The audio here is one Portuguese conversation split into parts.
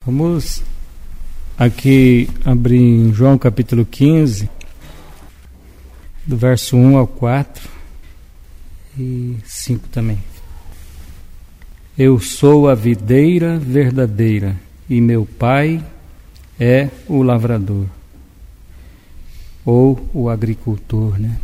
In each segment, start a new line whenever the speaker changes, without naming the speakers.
Vamos aqui abrir em João capítulo 15, do verso 1 ao 4 e 5 também. Eu sou a videira verdadeira e meu Pai é o lavrador, ou o agricultor, né?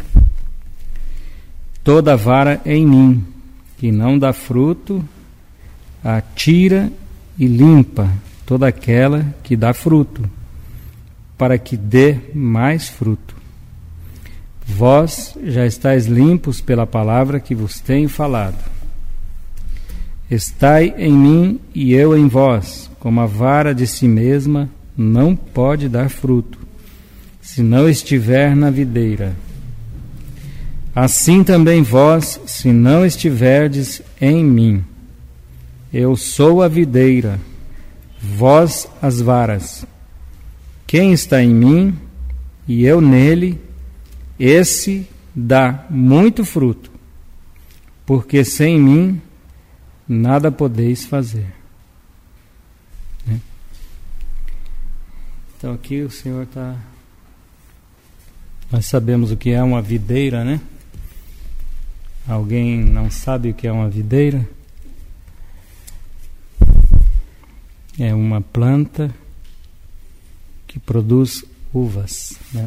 Toda vara em mim que não dá fruto, a tira e limpa toda aquela que dá fruto, para que dê mais fruto. Vós já estáis limpos pela palavra que vos tenho falado. Estai em mim e eu em vós, como a vara de si mesma não pode dar fruto, se não estiver na videira. Assim também vós, se não estiverdes em mim. Eu sou a videira, vós as varas. Quem está em mim e eu nele, esse dá muito fruto, porque sem mim nada podeis fazer. Então aqui o Senhor está... Nós sabemos o que é uma videira, né? Alguém não sabe o que é uma videira? É uma planta que produz uvas, né?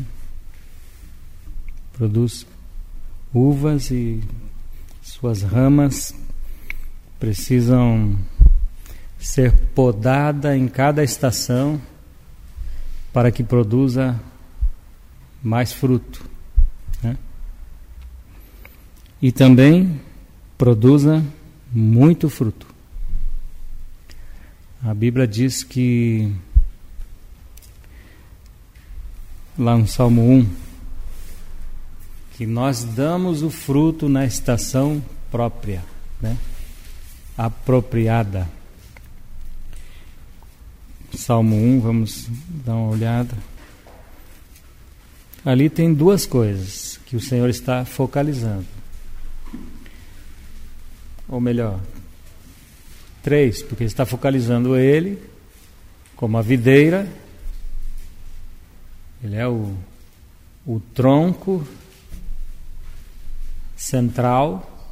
Produz uvas e suas ramas precisam ser podadas em cada estação para que produza mais fruto, né? E também produza muito fruto. A Bíblia diz que, lá no Salmo 1, que nós damos o fruto na estação própria, né? Apropriada. Salmo 1, vamos dar uma olhada. Ali tem duas coisas que o Senhor está focalizando. Ou melhor, 3, porque está focalizando ele como a videira. Ele é o tronco central,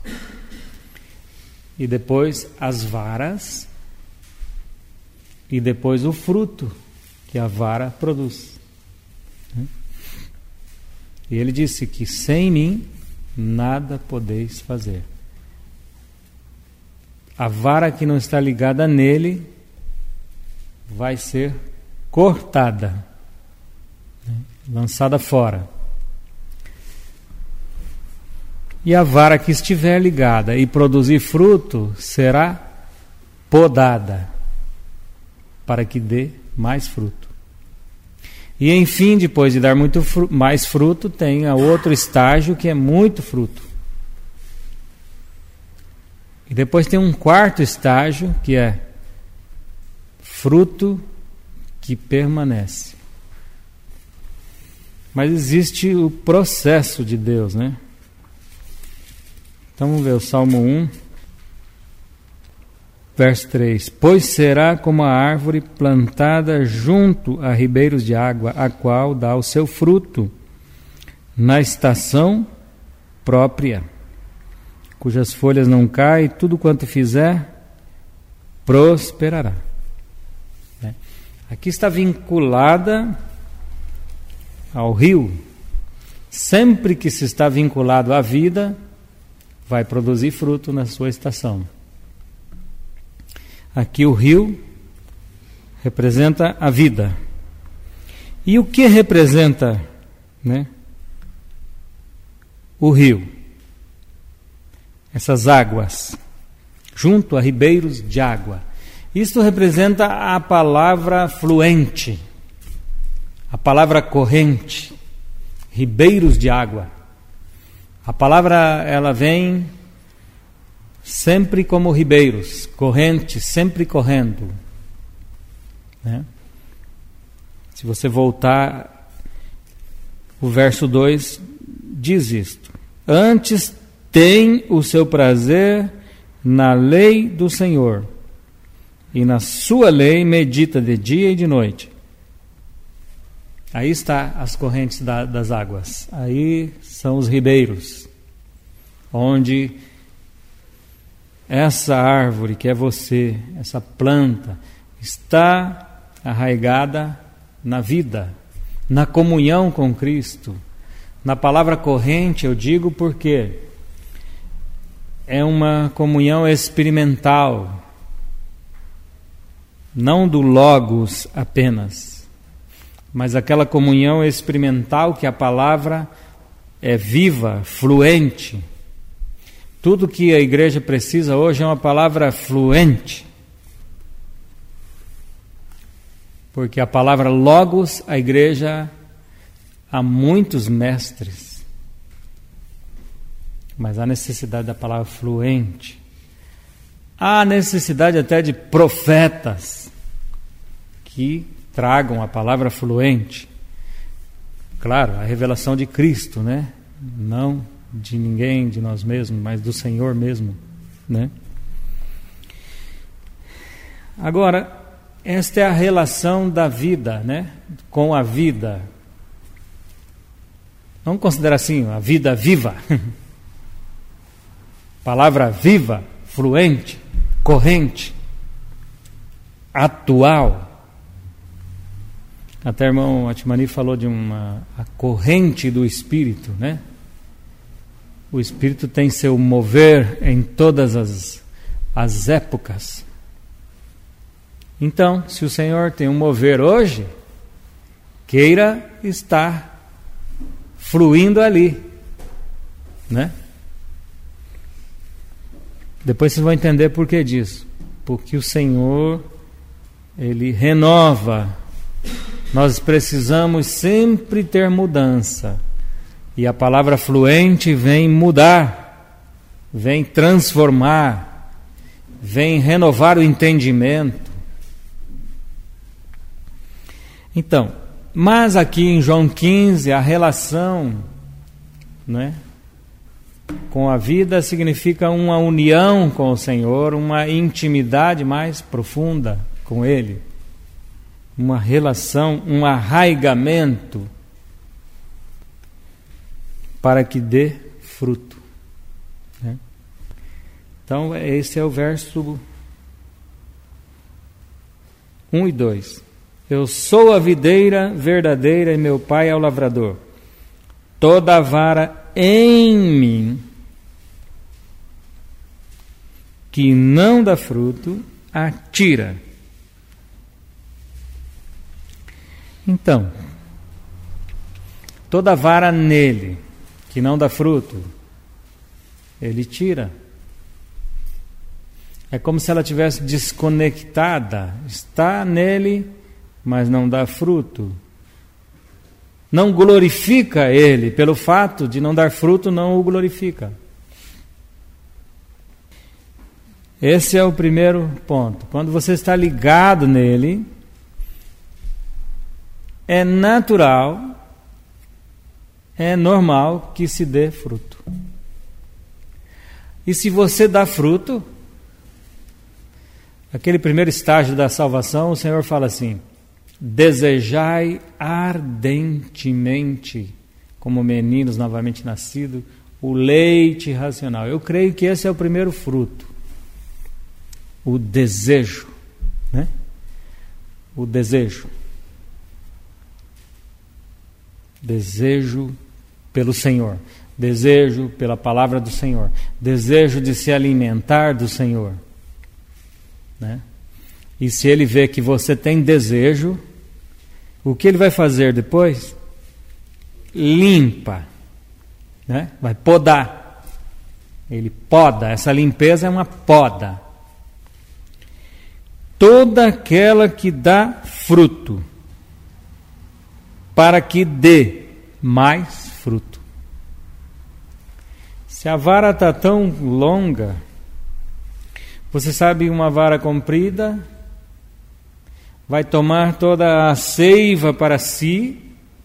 e depois as varas, e depois o fruto que a vara produz. E ele disse que sem mim nada podeis fazer. A vara que não está ligada nele vai ser cortada, lançada fora. E a vara que estiver ligada e produzir fruto será podada, para que dê mais fruto. E enfim, depois de dar mais fruto, tem a outro estágio que é muito fruto. E depois tem um quarto estágio que é fruto que permanece. Mas existe o processo de Deus, né? Então vamos ver o Salmo 1, verso 3. Pois será como a árvore plantada junto a ribeiros de água, a qual dá o seu fruto na estação própria, cujas folhas não caem, tudo quanto fizer prosperará. Aqui está vinculada ao rio. Sempre que se está vinculado à vida, vai produzir fruto na sua estação. Aqui o rio representa a vida. E o que representa, né, o rio? Essas águas, junto a ribeiros de água. Isto representa a palavra fluente, a palavra corrente, ribeiros de água. A palavra, ela vem sempre como ribeiros, corrente, sempre correndo, né? Se você voltar, o verso 2 diz isto: antes tem o seu prazer na lei do Senhor, e na sua lei medita de dia e de noite. Aí está as correntes das águas, aí são os ribeiros, onde essa árvore que é você, essa planta, está arraigada na vida, na comunhão com Cristo. Na palavra corrente eu digo porque é uma comunhão experimental, não do logos apenas, mas aquela comunhão experimental que a palavra é viva, fluente. Tudo que a igreja precisa hoje é uma palavra fluente. Porque a palavra logos, a igreja, há muitos mestres. Mas há necessidade da palavra fluente. Há necessidade até de profetas que tragam a palavra fluente. Claro, a revelação de Cristo, né? Não de ninguém, de nós mesmos, mas do Senhor mesmo, né? Agora, esta é a relação da vida, né? Com a vida. Vamos considerar assim, a vida viva. Palavra viva, fluente, corrente, atual. Até o irmão Atmani falou de a corrente do Espírito, né? O Espírito tem seu mover em todas as épocas. Então, se o Senhor tem um mover hoje, queira estar fluindo ali, né? Depois vocês vão entender por que disso. Porque o Senhor, Ele renova. Nós precisamos sempre ter mudança. E a palavra fluente vem mudar, vem transformar, vem renovar o entendimento. Então, mas aqui em João 15, a relação, né, com a vida significa uma união com o Senhor, uma intimidade mais profunda com Ele, uma relação, um arraigamento para que dê fruto, né? Então, esse é o verso 1 e 2. Eu sou a videira verdadeira e meu pai é o lavrador. Toda vara em mim que não dá fruto, atira. Então, toda vara nele que não dá fruto, ele tira. É como se ela estivesse desconectada, está nele, mas não dá fruto. Não glorifica ele, pelo fato de não dar fruto, não o glorifica. Esse é o primeiro ponto. Quando você está ligado nele, é natural, é normal que se dê fruto. E se você dá fruto, aquele primeiro estágio da salvação, o Senhor fala assim: desejai ardentemente, como meninos novamente nascidos, o leite racional. Eu creio que esse é o primeiro fruto. O desejo, né? O desejo. Desejo pelo Senhor. Desejo pela palavra do Senhor. Desejo de se alimentar do Senhor, né? E se Ele vê que você tem desejo, o que Ele vai fazer depois? Limpa, né? Vai podar. Ele poda. Essa limpeza é uma poda. Toda aquela que dá fruto, para que dê mais fruto. Se a vara está tão longa, você sabe, uma vara comprida vai tomar toda a seiva para si,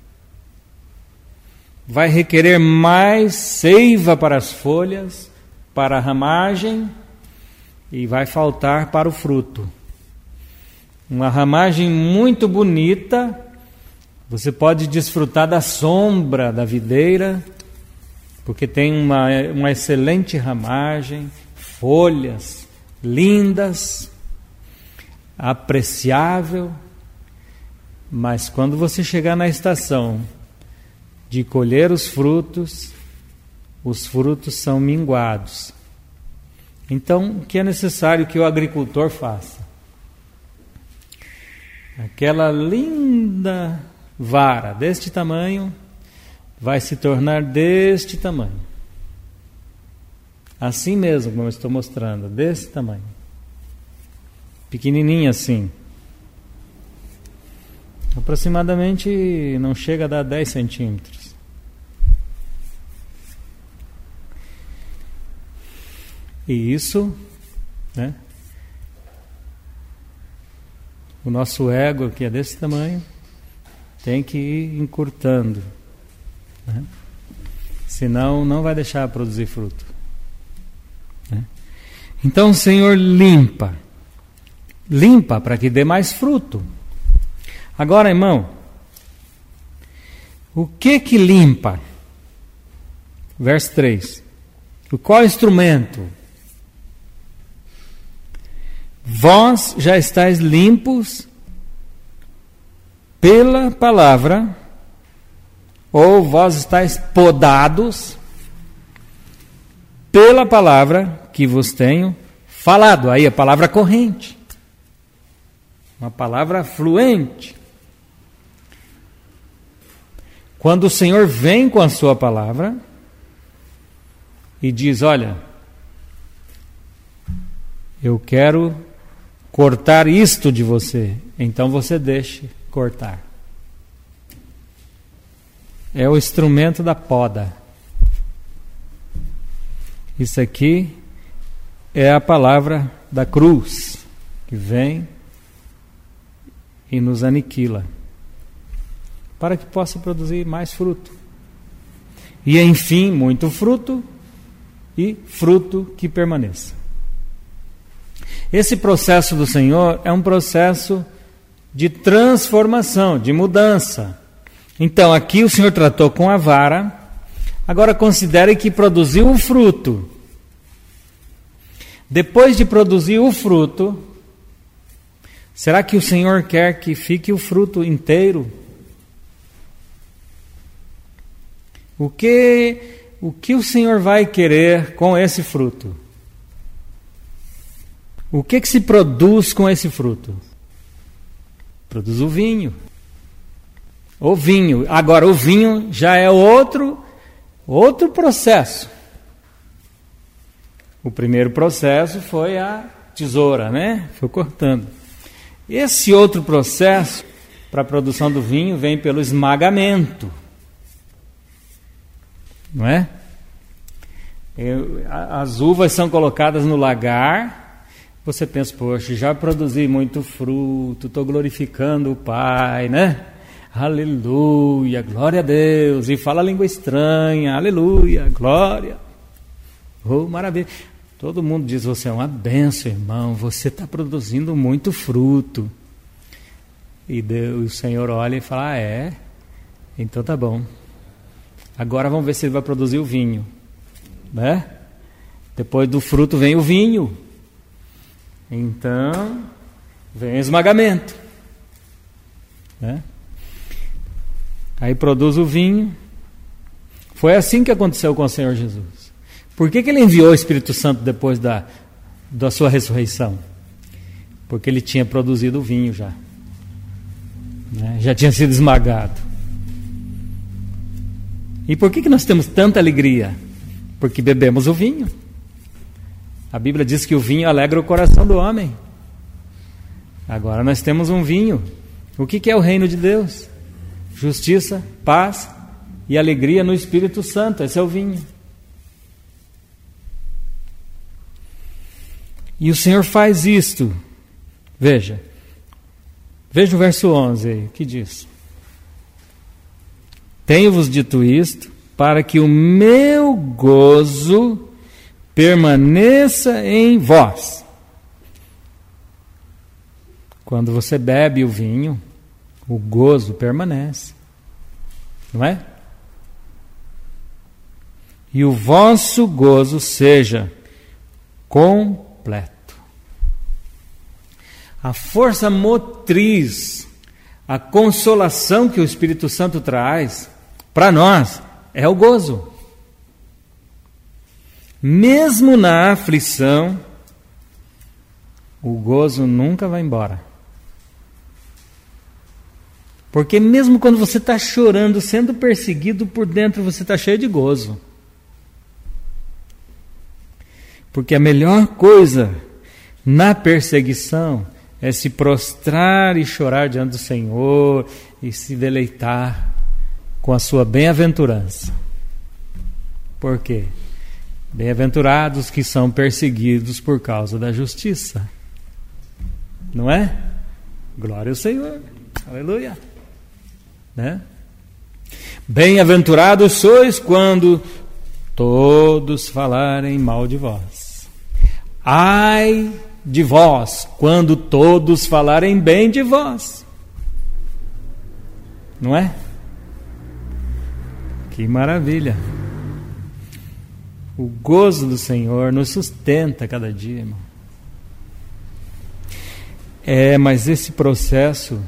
vai requerer mais seiva para as folhas, para a ramagem, e vai faltar para o fruto. uma ramagem muito bonita. Você pode desfrutar da sombra da videira, porque tem uma excelente ramagem, folhas lindas, apreciável. Mas quando você chegar na estação de colher os frutos são minguados. Então, o que é necessário que o agricultor faça? Aquela linda vara deste tamanho vai se tornar deste tamanho. Assim mesmo, como eu estou mostrando, desse tamanho. Pequenininha assim. Aproximadamente não chega a dar 10 centímetros. E isso, né? O nosso ego, que é desse tamanho, tem que ir encurtando, né? Senão não vai deixar produzir fruto, né? Então o Senhor limpa para que dê mais fruto. Agora, irmão, o que limpa? Verso 3. Qual instrumento? Vós já estáis limpos pela palavra, ou vós estáis podados pela palavra que vos tenho falado. Aí a palavra corrente, uma palavra fluente. Quando o Senhor vem com a sua palavra e diz: olha, eu quero cortar isto de você, então você deixe cortar. É o instrumento da poda. Isso aqui é a palavra da cruz, que vem e nos aniquila, para que possa produzir mais fruto. E enfim, muito fruto, e fruto que permaneça. Esse processo do Senhor é um processo de transformação, de mudança. Então, aqui o Senhor tratou com a vara. Agora considere que produziu o fruto. Depois de produzir o fruto, será que o Senhor quer que fique o fruto inteiro? O que o Senhor vai querer com esse fruto? O que se produz com esse fruto? Produz o vinho. O vinho. Agora, o vinho já é outro processo. O primeiro processo foi a tesoura, né? Foi cortando. Esse outro processo para a produção do vinho vem pelo esmagamento. Não é? As uvas são colocadas no lagar. Você pensa, poxa, já produzi muito fruto, estou glorificando o Pai, né? Aleluia, glória a Deus. E fala a língua estranha, aleluia, glória. Oh, maravilha. Todo mundo diz, você é uma bênção, irmão, você está produzindo muito fruto. E o Senhor olha e fala, é? Então tá bom. Agora vamos ver se ele vai produzir o vinho, né? Depois do fruto vem o vinho. Então, vem o esmagamento, né? Aí produz o vinho. Foi assim que aconteceu com o Senhor Jesus. Por que ele enviou o Espírito Santo depois da sua ressurreição? Porque ele tinha produzido o vinho já, né? Já tinha sido esmagado. E por que nós temos tanta alegria? Porque bebemos o vinho. A Bíblia diz que o vinho alegra o coração do homem. Agora nós temos um vinho. O que é o reino de Deus? Justiça, paz e alegria no Espírito Santo. Esse é o vinho. E o Senhor faz isto. Veja o verso 11 aí, que diz: tenho-vos dito isto, para que o meu gozo permaneça em vós. Quando você bebe o vinho, o gozo permanece, não é? E o vosso gozo seja completo. A força motriz, a consolação que o Espírito Santo traz para nós é o gozo. Mesmo na aflição, o gozo nunca vai embora. Porque mesmo quando você está chorando, sendo perseguido, por dentro você está cheio de gozo. Porque a melhor coisa na perseguição é se prostrar e chorar diante do Senhor e se deleitar com a sua bem-aventurança. Por quê? Bem-aventurados que são perseguidos por causa da justiça. Não é? Glória ao Senhor. Aleluia. Né? Bem-aventurados sois quando todos falarem mal de vós. Ai de vós quando todos falarem bem de vós. Não é? Que maravilha. O gozo do Senhor nos sustenta cada dia, irmão. Mas esse processo,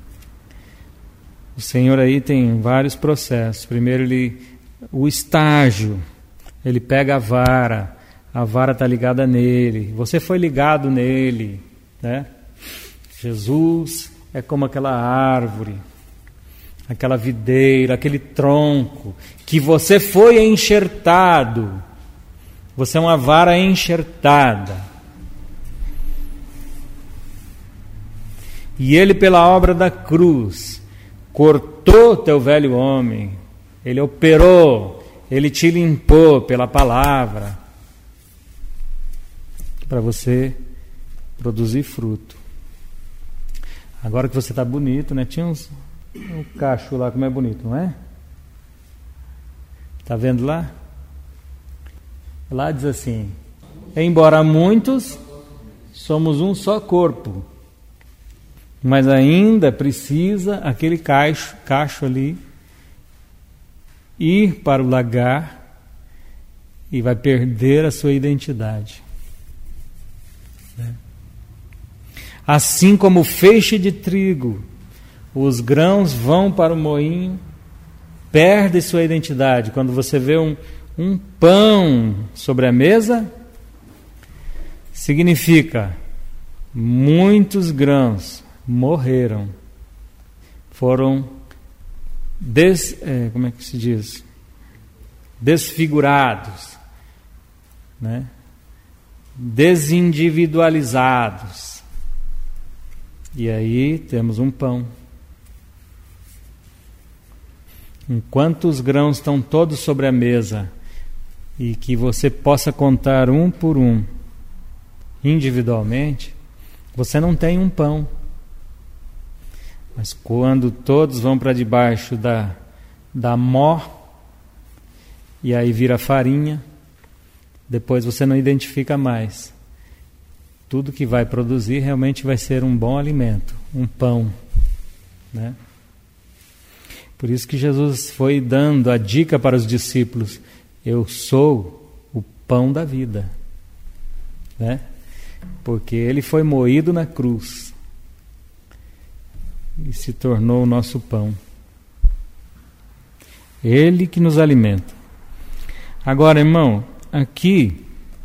o Senhor aí tem vários processos. Primeiro o estágio, ele pega a vara está ligada nele, você foi ligado nele, né? Jesus é como aquela árvore, aquela videira, aquele tronco, que você foi enxertado, você é uma vara enxertada. E ele, pela obra da cruz, cortou teu velho homem, ele operou, ele te limpou pela palavra, para você produzir fruto. Agora que você está bonito, né? Tinha um cacho lá, como é bonito, não é? Está vendo lá? Lá diz assim: embora muitos, somos um só corpo, mas ainda precisa aquele cacho ali ir para o lagar e vai perder a sua identidade. Assim como o feixe de trigo, os grãos vão para o moinho, perde sua identidade. Quando você vê um pão sobre a mesa, significa muitos grãos morreram, foram como é que se diz? Desfigurados, né? Desindividualizados. E aí temos um pão. Enquanto os grãos estão todos sobre a mesa e que você possa contar um por um, individualmente, você não tem um pão. Mas quando todos vão para debaixo da mó, e aí vira farinha, depois você não identifica mais. Tudo que vai produzir realmente vai ser um bom alimento, um pão, né? Por isso que Jesus foi dando a dica para os discípulos: eu sou o pão da vida, né? Porque ele foi moído na cruz e se tornou o nosso pão. Ele que nos alimenta. Agora, irmão, aqui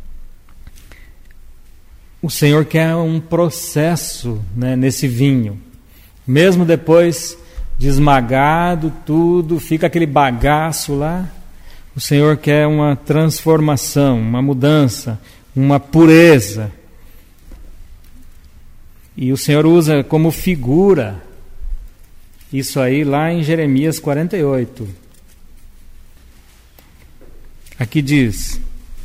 o Senhor quer um processo, né, nesse vinho. Mesmo depois de esmagado tudo, fica aquele bagaço lá. O Senhor quer uma transformação, uma mudança, uma pureza. E o Senhor usa como figura isso aí lá em Jeremias 48. Aqui diz,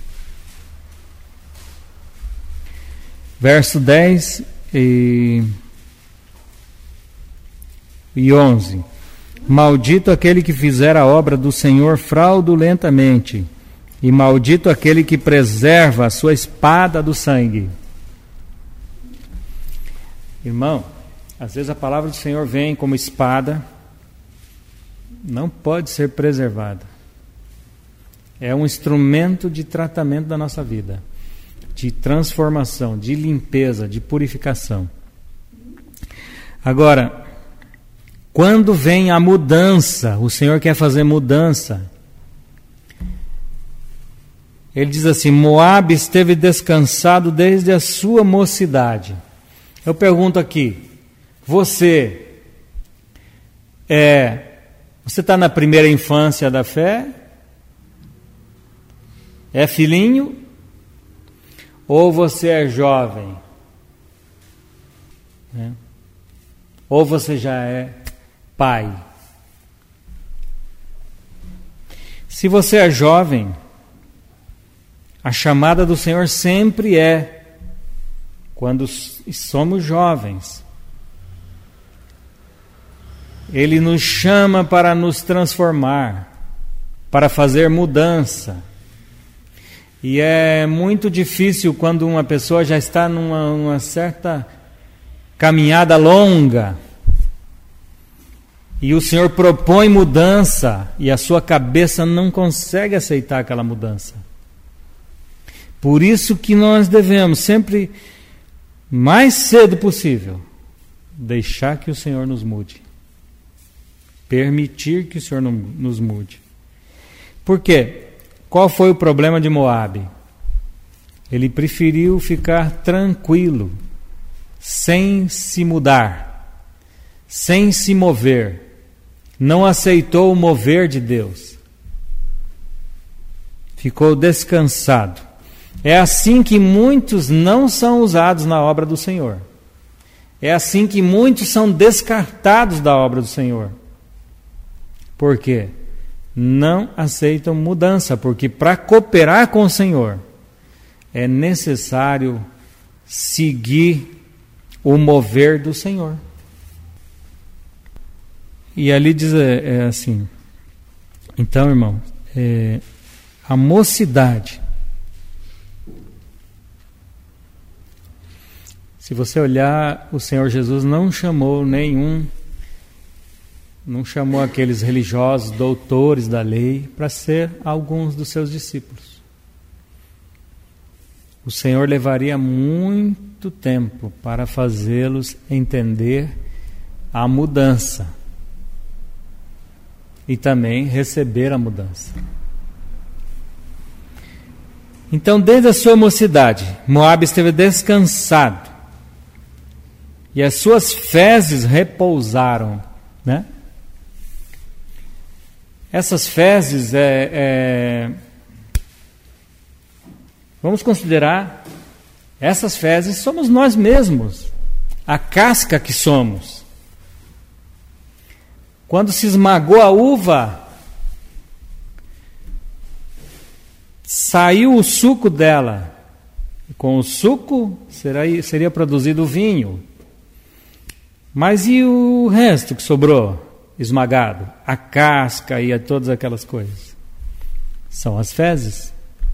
verso 10 e 11: maldito aquele que fizer a obra do Senhor fraudulentamente, e maldito aquele que preserva a sua espada do sangue. Irmão, Às vezes a palavra do Senhor vem como espada, não pode ser preservada. É um instrumento de tratamento da nossa vida, de transformação, de limpeza, de purificação. Agora, quando vem a mudança, o Senhor quer fazer mudança. Ele diz assim: Moabe esteve descansado desde a sua mocidade. Eu pergunto aqui, você está na primeira infância da fé? É filhinho? Ou você é jovem? Ou você já é pai? Se você é jovem, a chamada do Senhor sempre é quando somos jovens. Ele nos chama para nos transformar, para fazer mudança. E é muito difícil quando uma pessoa já está numa certa caminhada longa e o Senhor propõe mudança e a sua cabeça não consegue aceitar aquela mudança. Por isso que nós devemos sempre, mais cedo possível, deixar que o Senhor nos mude. Permitir que o Senhor nos mude. Por quê? Qual foi o problema de Moabe? Ele preferiu ficar tranquilo, sem se mudar, sem se mover. Não aceitou o mover de Deus. Ficou descansado. É assim que muitos não são usados na obra do Senhor. É assim que muitos são descartados da obra do Senhor. Por quê? Não aceitam mudança, porque para cooperar com o Senhor é necessário seguir o mover do Senhor. E ali diz assim, então, irmão, a mocidade, se você olhar, o Senhor Jesus não chamou aqueles religiosos, doutores da lei, para ser alguns dos seus discípulos. O Senhor levaria muito tempo para fazê-los entender a mudança e também receber a mudança. Então, desde a sua mocidade, Moabe esteve descansado e as suas fezes repousaram, né? Essas fezes vamos considerar, essas fezes somos nós mesmos, a casca que somos. Quando se esmagou a uva, saiu o suco dela. Com o suco seria produzido o vinho. Mas e o resto que sobrou? Esmagado, a casca e todas aquelas coisas. São as fezes.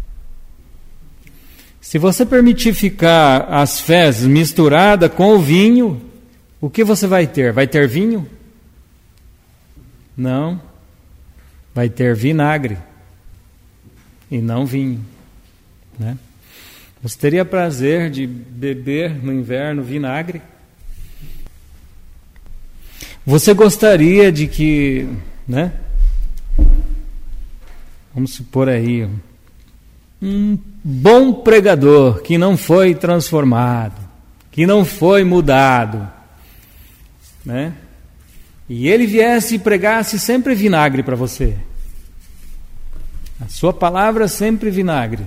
Se você permitir ficar as fezes misturadas com o vinho, o que você vai ter? Vai ter vinho? Não. Vai ter vinagre e não vinho, né? Você teria prazer de beber no inverno vinagre? Você gostaria de que, né? Vamos supor aí, um bom pregador que não foi transformado, que não foi mudado, né? E ele viesse e pregasse sempre vinagre para você. A sua palavra sempre vinagre.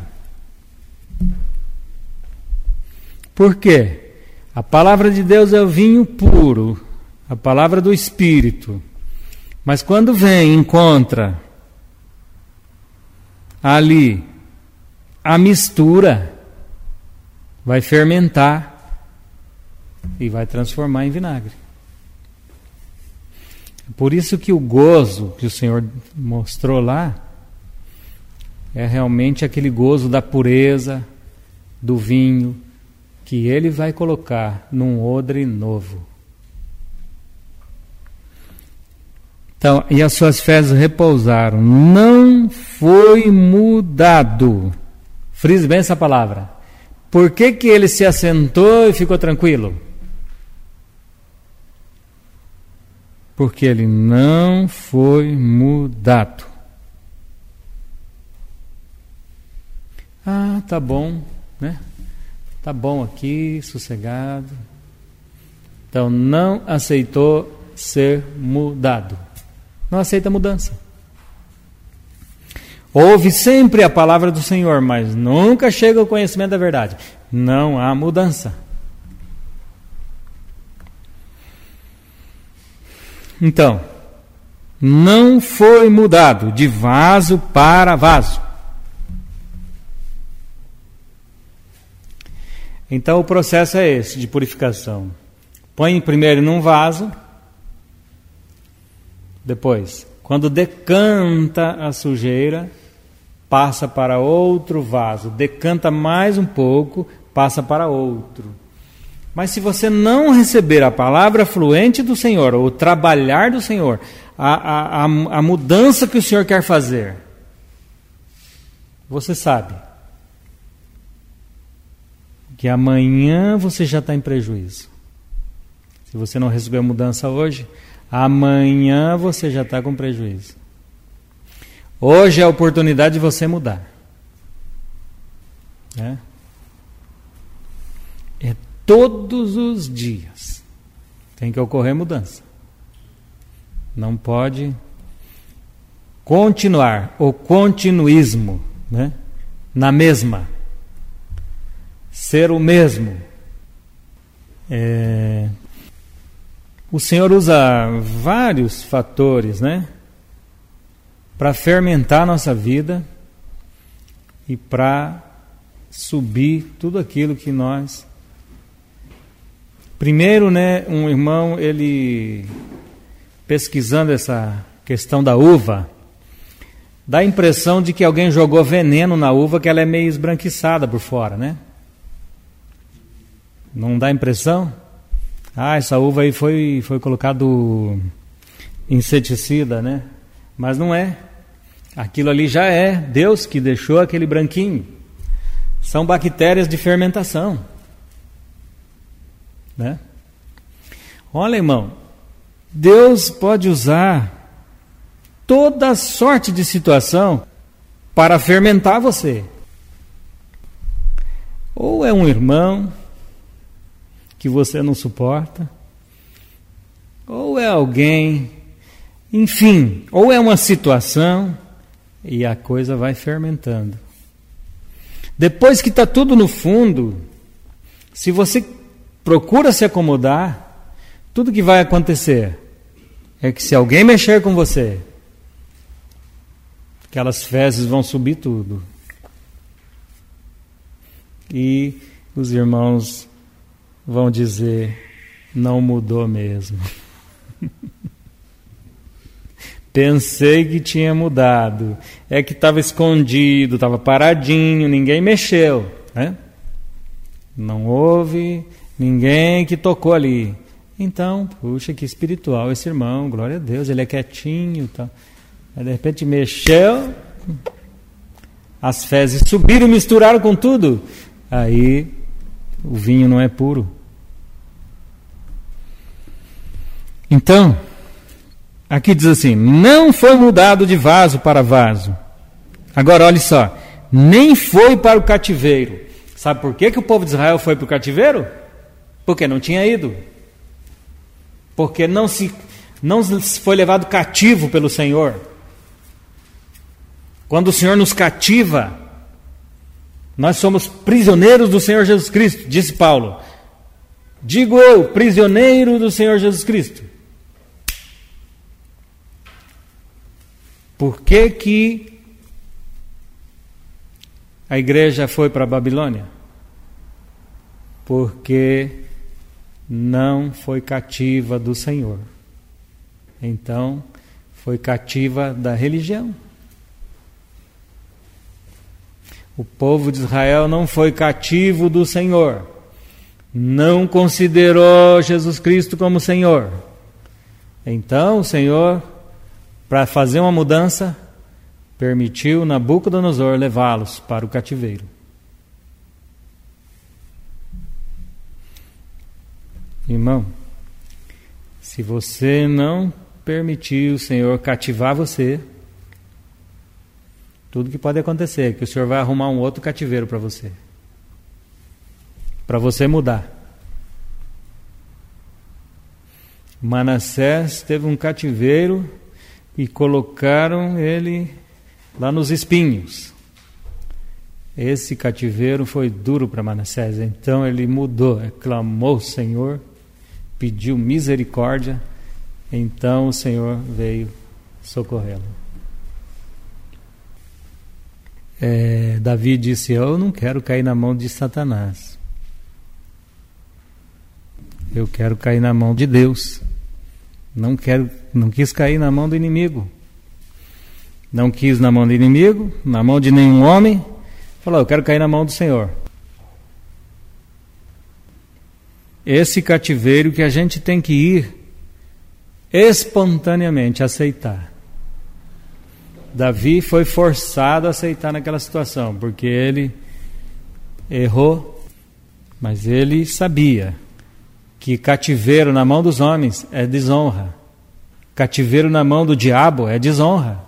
Por quê? A palavra de Deus é o vinho puro, a palavra do Espírito. Mas quando vem, encontra ali a mistura, vai fermentar e vai transformar em vinagre. Por isso que o gozo que o Senhor mostrou lá é realmente aquele gozo da pureza, do vinho, que Ele vai colocar num odre novo. Então, e as suas fezes repousaram. Não foi mudado. Frise bem essa palavra. Por que que ele se assentou e ficou tranquilo? Porque ele não foi mudado. Ah, tá bom, né? Tá bom aqui, sossegado. Então, não aceitou ser mudado. Não aceita mudança. Ouve sempre a palavra do Senhor, mas nunca chega ao conhecimento da verdade. Não há mudança. Então, não foi mudado de vaso para vaso. Então o processo é esse de purificação. Põe primeiro num vaso, depois, quando decanta a sujeira, passa para outro vaso, decanta mais um pouco, passa para outro. Mas se você não receber a palavra fluente do Senhor, ou o trabalhar do Senhor, a mudança que o Senhor quer fazer, você sabe que amanhã você já está em prejuízo. Se você não receber a mudança hoje, amanhã você já está com prejuízo. Hoje é a oportunidade de você mudar. É todos os dias. Tem que ocorrer mudança. Não pode continuar o continuismo, né? Na mesma. Ser o mesmo. O Senhor usa vários fatores, né? Para fermentar a nossa vida e para subir tudo aquilo que nós... Primeiro, né, um irmão, ele pesquisando essa questão da uva, dá a impressão de que alguém jogou veneno na uva, que ela é meio esbranquiçada por fora, né? Não dá a impressão? Essa uva aí foi colocado inseticida, né? Mas não é. Aquilo ali já é Deus que deixou aquele branquinho. São bactérias de fermentação, né? Olha, irmão, Deus pode usar toda sorte de situação para fermentar você. Ou é um irmão que você não suporta, ou é alguém, enfim, ou é uma situação, e a coisa vai fermentando. Depois que está tudo no fundo, se você procura se acomodar, tudo que vai acontecer é que se alguém mexer com você, aquelas fezes vão subir tudo. E os irmãos vão dizer, não mudou mesmo. Pensei que tinha mudado. É que estava escondido, estava paradinho, ninguém mexeu, né? Não houve ninguém que tocou ali. Então, puxa, que espiritual esse irmão, glória a Deus, ele é quietinho, tá? Aí de repente mexeu, as fezes subiram, misturaram com tudo. Aí o vinho não é puro. Então, aqui diz assim, não foi mudado de vaso para vaso. Agora, olha só, nem foi para o cativeiro. Sabe por que o povo de Israel foi para o cativeiro? Porque não tinha ido. Porque não foi levado cativo pelo Senhor. Quando o Senhor nos cativa, nós somos prisioneiros do Senhor Jesus Cristo, disse Paulo. Digo eu, prisioneiro do Senhor Jesus Cristo. Por que a igreja foi para a Babilônia? Porque não foi cativa do Senhor. Então, foi cativa da religião. O povo de Israel não foi cativo do Senhor. Não considerou Jesus Cristo como Senhor. Então, o Senhor para fazer uma mudança, permitiu Nabucodonosor levá-los para o cativeiro. Irmão, se você não permitir o Senhor cativar você, tudo que pode acontecer é que o Senhor vai arrumar um outro cativeiro para você mudar. Manassés teve um cativeiro e colocaram ele lá nos espinhos. Esse cativeiro foi duro para Manassés, então ele mudou, clamou ao Senhor, pediu misericórdia, então o Senhor veio socorrê-lo. Davi disse: eu não quero cair na mão de Satanás, eu quero cair na mão de Deus. Não quis cair na mão do inimigo. Não quis na mão do inimigo, na mão de nenhum homem. Falou: eu quero cair na mão do Senhor. Esse cativeiro que a gente tem que ir espontaneamente aceitar. Davi foi forçado a aceitar naquela situação, porque ele errou, mas ele sabia que cativeiro na mão dos homens é desonra. Cativeiro na mão do diabo é desonra.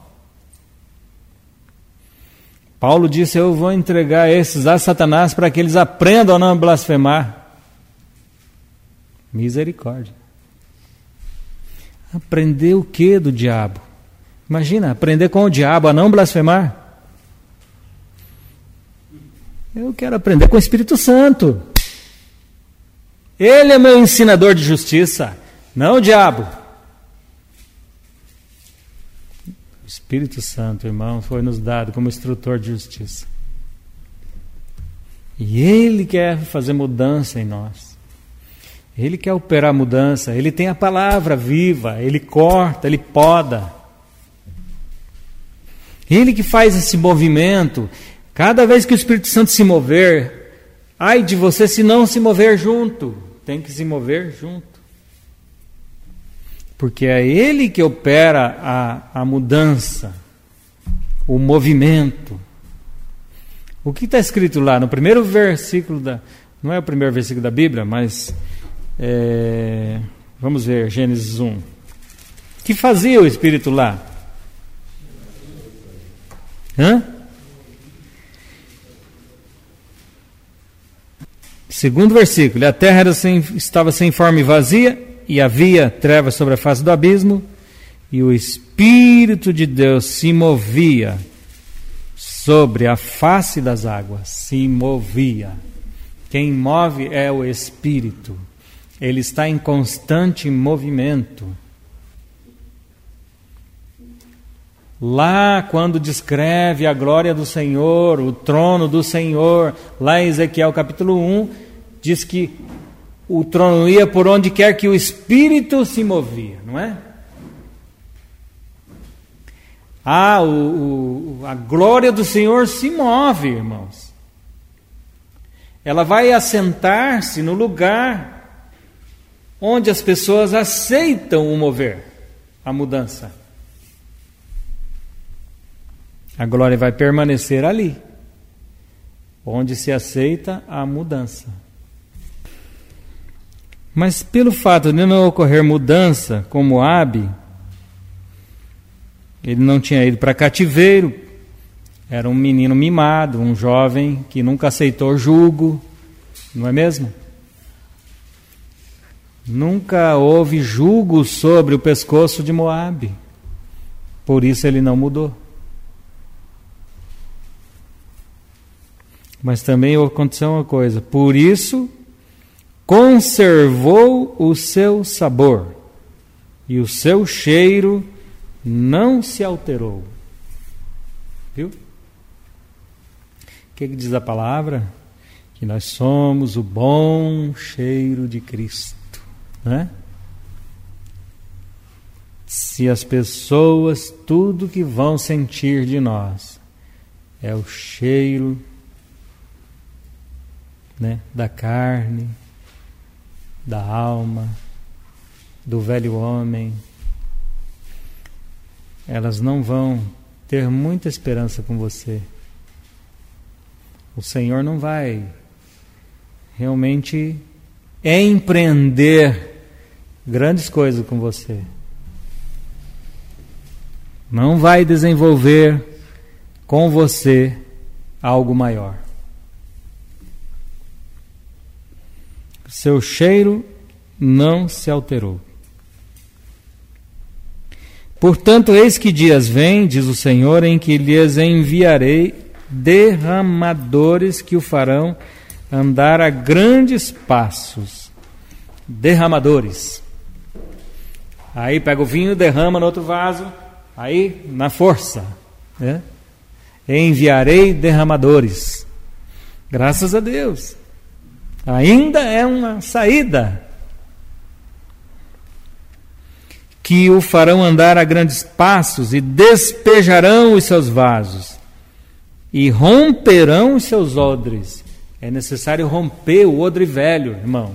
Paulo disse: eu vou entregar esses a Satanás para que eles aprendam a não blasfemar. Misericórdia. Aprender o que do diabo? Imagina, aprender com o diabo a não blasfemar. Eu quero aprender com o Espírito Santo. Ele é meu ensinador de justiça, não o diabo. O Espírito Santo, irmão, foi nos dado como instrutor de justiça. E Ele quer fazer mudança em nós. Ele quer operar mudança. Ele tem a palavra viva. Ele corta, Ele poda. Ele que faz esse movimento. Cada vez que o Espírito Santo se mover, ai de você se não se mover junto. Tem que se mover junto. Porque é Ele que opera a mudança, o movimento. O que está escrito lá no primeiro versículo não é o primeiro versículo da Bíblia, mas vamos ver, Gênesis 1. O que fazia o Espírito lá? Segundo versículo: a terra estava sem forma e vazia, e havia trevas sobre a face do abismo, e o Espírito de Deus se movia sobre a face das águas. Se movia. Quem move é o Espírito. Ele está em constante movimento. Lá, quando descreve a glória do Senhor, o trono do Senhor, lá em Ezequiel capítulo 1, diz que o trono ia por onde quer que o Espírito se movia, não é? A glória do Senhor se move, irmãos. Ela vai assentar-se no lugar onde as pessoas aceitam o mover, a mudança. A glória vai permanecer ali, onde se aceita a mudança. Mas pelo fato de não ocorrer mudança com Moabe, ele não tinha ido para cativeiro, era um menino mimado, um jovem que nunca aceitou jugo, não é mesmo? Nunca houve jugo sobre o pescoço de Moabe, por isso ele não mudou. Mas também aconteceu uma coisa: por isso conservou o seu sabor, e o seu cheiro não se alterou. Viu? O que diz a palavra? Que nós somos o bom cheiro de Cristo, né? Se as pessoas, tudo que vão sentir de nós é o cheiro, né, da carne, da alma, do velho homem. elas não vão ter muita esperança com você. O Senhor não vai realmente empreender grandes coisas com você. Não vai desenvolver com você algo maior. Seu cheiro não se alterou. Portanto, eis que dias vêm, diz o Senhor, em que lhes enviarei derramadores que o farão andar a grandes passos. Derramadores. Aí pega o vinho, derrama no outro vaso, aí na força, né? Enviarei derramadores. Graças a Deus. Ainda é uma saída. Que o farão andar a grandes passos e despejarão os seus vasos e romperão os seus odres. É necessário romper o odre velho, irmão.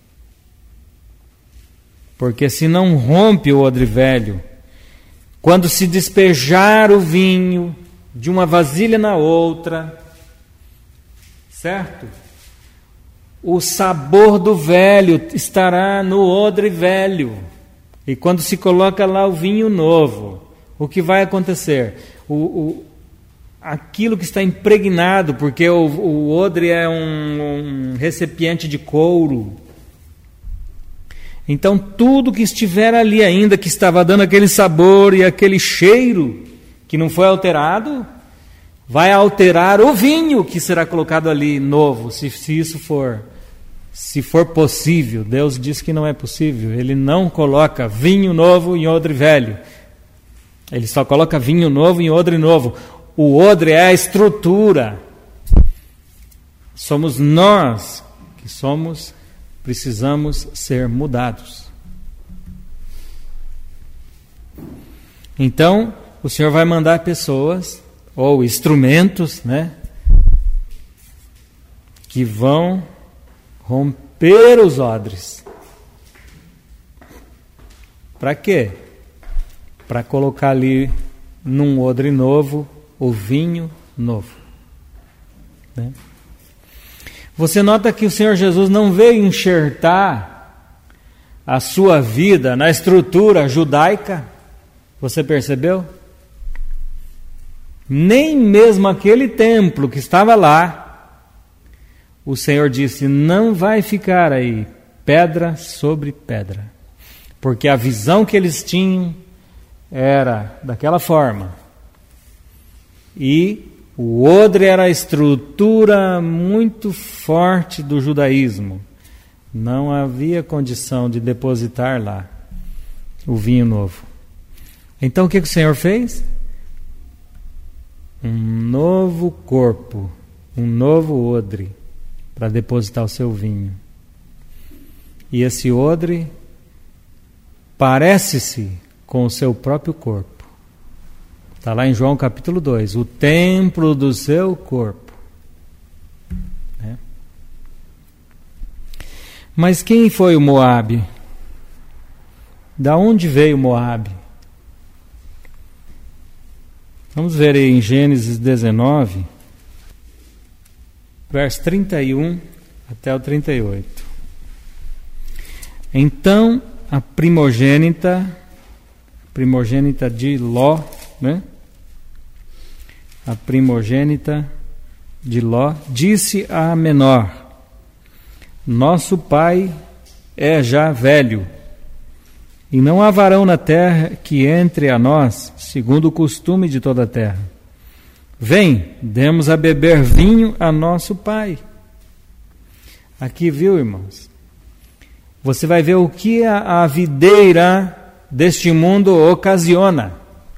Porque se não rompe o odre velho, quando se despejar o vinho de uma vasilha na outra, certo? O sabor do velho estará no odre velho. E quando se coloca lá o vinho novo, o que vai acontecer? Aquilo que está impregnado, porque o odre é um recipiente de couro. Então tudo que estiver ali ainda, que estava dando aquele sabor e aquele cheiro, que não foi alterado, vai alterar o vinho que será colocado ali novo, se isso for. Se for possível. Deus diz que não é possível. Ele não coloca vinho novo em odre velho. Ele só coloca vinho novo em odre novo. O odre é a estrutura. Somos nós que precisamos ser mudados. Então, o Senhor vai mandar pessoas ou instrumentos, né, que vão romper os odres. Para quê? Para colocar ali num odre novo o vinho novo. Né? Você nota que o Senhor Jesus não veio enxertar a sua vida na estrutura judaica? Você percebeu? Nem mesmo aquele templo que estava lá, o Senhor disse, não vai ficar aí pedra sobre pedra. Porque a visão que eles tinham era daquela forma. E o odre era a estrutura muito forte do judaísmo. Não havia condição de depositar lá o vinho novo. Então o que o Senhor fez? Um novo corpo, um novo odre, para depositar o seu vinho. E esse odre parece-se com o seu próprio corpo. Está lá em João capítulo 2, o templo do seu corpo. Né? Mas quem foi o Moabe? Da onde veio Moabe? Vamos ver aí em Gênesis 19, verso 31 até o 38. Então, a primogênita de Ló, né? A primogênita de Ló disse à menor: nosso pai é já velho, e não há varão na terra que entre a nós, segundo o costume de toda a terra. Vem, demos a beber vinho a nosso pai. Aqui, viu, irmãos? Você vai ver o que a videira deste mundo ocasiona.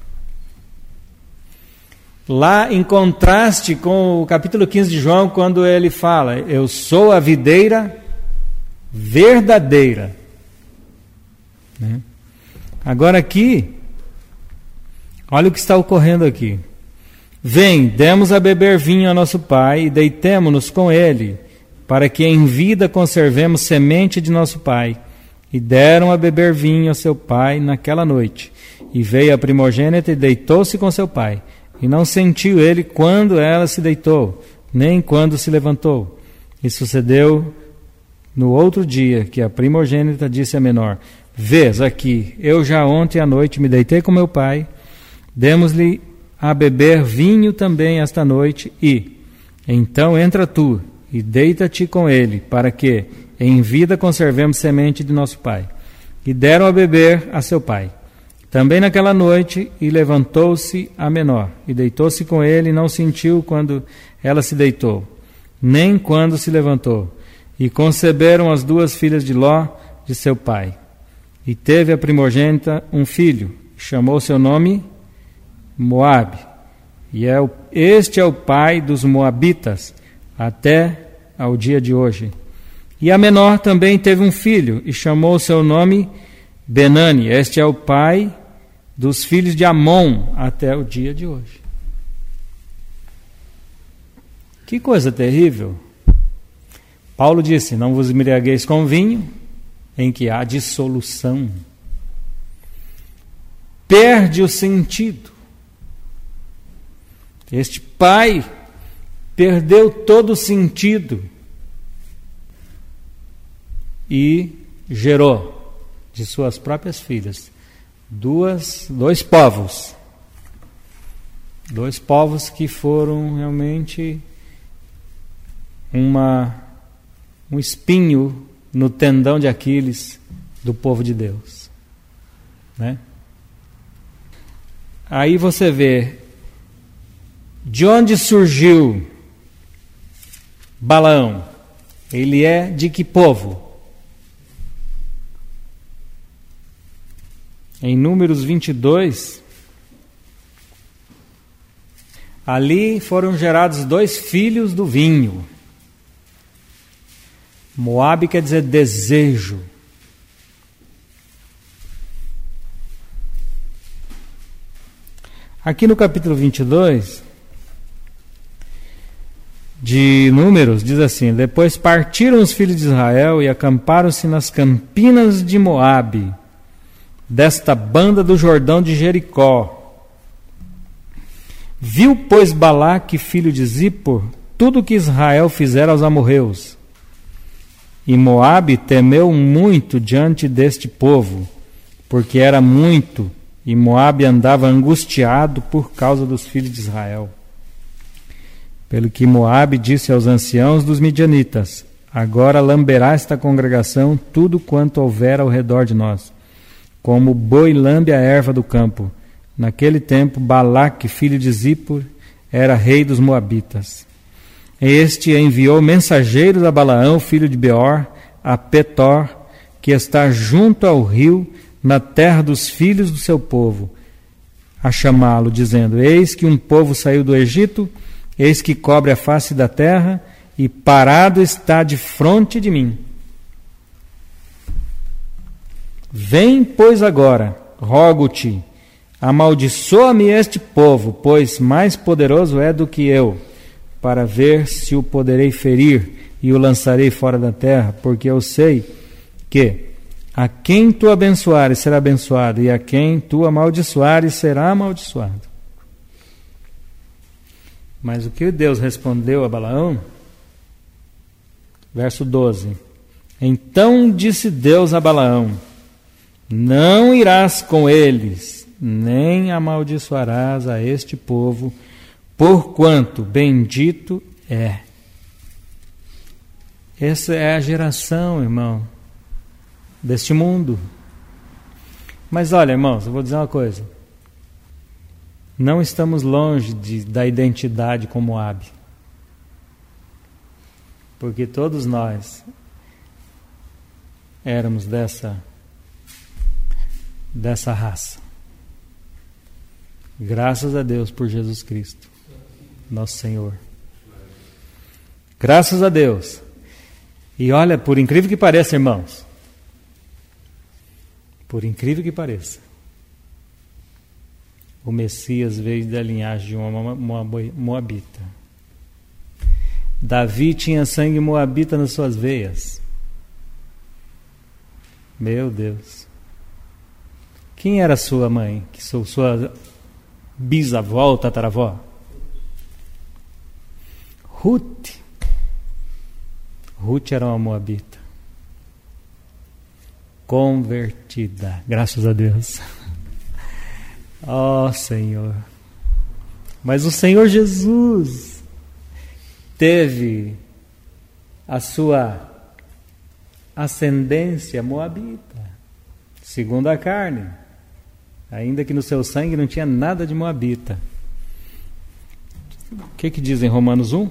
Lá em contraste com o capítulo 15 de João, quando ele fala, eu sou a videira verdadeira. Né? Agora aqui, olha o que está ocorrendo aqui. Vem, demos a beber vinho a nosso pai e deitemo-nos com ele, para que em vida conservemos semente de nosso pai, e deram a beber vinho a seu pai naquela noite. E veio a primogênita e deitou-se com seu pai. E não sentiu ele quando ela se deitou, nem quando se levantou. E sucedeu no outro dia que a primogênita disse à menor: vês aqui, eu já ontem à noite me deitei com meu pai, demos-lhe a beber vinho também esta noite, e então entra tu e deita-te com ele, para que em vida conservemos semente de nosso pai. E deram a beber a seu pai. Também naquela noite, e levantou-se a menor, e deitou-se com ele, e não sentiu quando ela se deitou, nem quando se levantou. E conceberam as duas filhas de Ló, de seu pai. E teve a primogênita um filho, chamou seu nome Moabe. E este é o pai dos moabitas, até ao dia de hoje. E a menor também teve um filho, e chamou seu nome Benani. Este é o pai dos filhos de Amon, até o dia de hoje. Que coisa terrível! Paulo disse: não vos embriagueis com vinho, em que há dissolução. Perde o sentido. Este pai perdeu todo o sentido e gerou de suas próprias filhas dois povos que foram realmente um espinho no tendão de Aquiles do povo de Deus, né? Aí você vê de onde surgiu Balaão. Ele é de que povo? Em Números 22, ali foram gerados dois filhos do vinho. Moabe quer dizer desejo. Aqui no capítulo 22 de Números, diz assim: depois partiram os filhos de Israel e acamparam-se nas campinas de Moabe, desta banda do Jordão de Jericó. Viu, pois, Balaque, filho de Zippor, tudo o que Israel fizera aos amorreus. E Moabe temeu muito diante deste povo, porque era muito, e Moabe andava angustiado por causa dos filhos de Israel. Pelo que Moabe disse aos anciãos dos midianitas: agora lamberá esta congregação tudo quanto houver ao redor de nós, como o boi lambe a erva do campo. Naquele tempo, Balaque, filho de Zippor, era rei dos moabitas. Este enviou mensageiros a Balaão, filho de Beor, a Petor, que está junto ao rio, na terra dos filhos do seu povo, a chamá-lo, dizendo: eis que um povo saiu do Egito, eis que cobre a face da terra, e parado está defronte de mim. Vem, pois, agora, rogo-te, amaldiçoa-me este povo, pois mais poderoso é do que eu, para ver se o poderei ferir e o lançarei fora da terra, porque eu sei que a quem tu abençoares será abençoado, e a quem tu amaldiçoares será amaldiçoado. Mas o que Deus respondeu a Balaão? Verso 12: então disse Deus a Balaão: não irás com eles, nem amaldiçoarás a este povo, porquanto bendito é. Essa é a geração, irmão, deste mundo. Mas olha, irmãos, eu vou dizer uma coisa. Não estamos longe da identidade com Moabe. Porque todos nós éramos dessa raça. Graças a Deus por Jesus Cristo, nosso Senhor. Graças a Deus. E olha, por incrível que pareça, irmãos, por incrível que pareça, o Messias veio da linhagem de uma moabita. Davi tinha sangue moabita nas suas veias. Meu Deus. Quem era sua mãe? Que sou sua bisavó ou tataravó? Ruth. Ruth era uma moabita. Convertida. Graças a Deus. Ó Senhor. Mas o Senhor Jesus teve a sua ascendência moabita, segundo a carne, ainda que no seu sangue não tinha nada de moabita. O que diz em Romanos 1?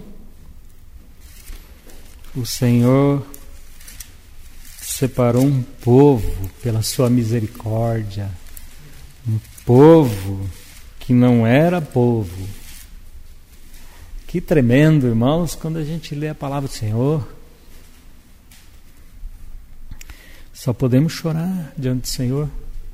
O Senhor separou um povo pela sua misericórdia, um povo que não era povo. Que tremendo, irmãos, quando a gente lê a palavra do Senhor. Só podemos chorar diante do Senhor.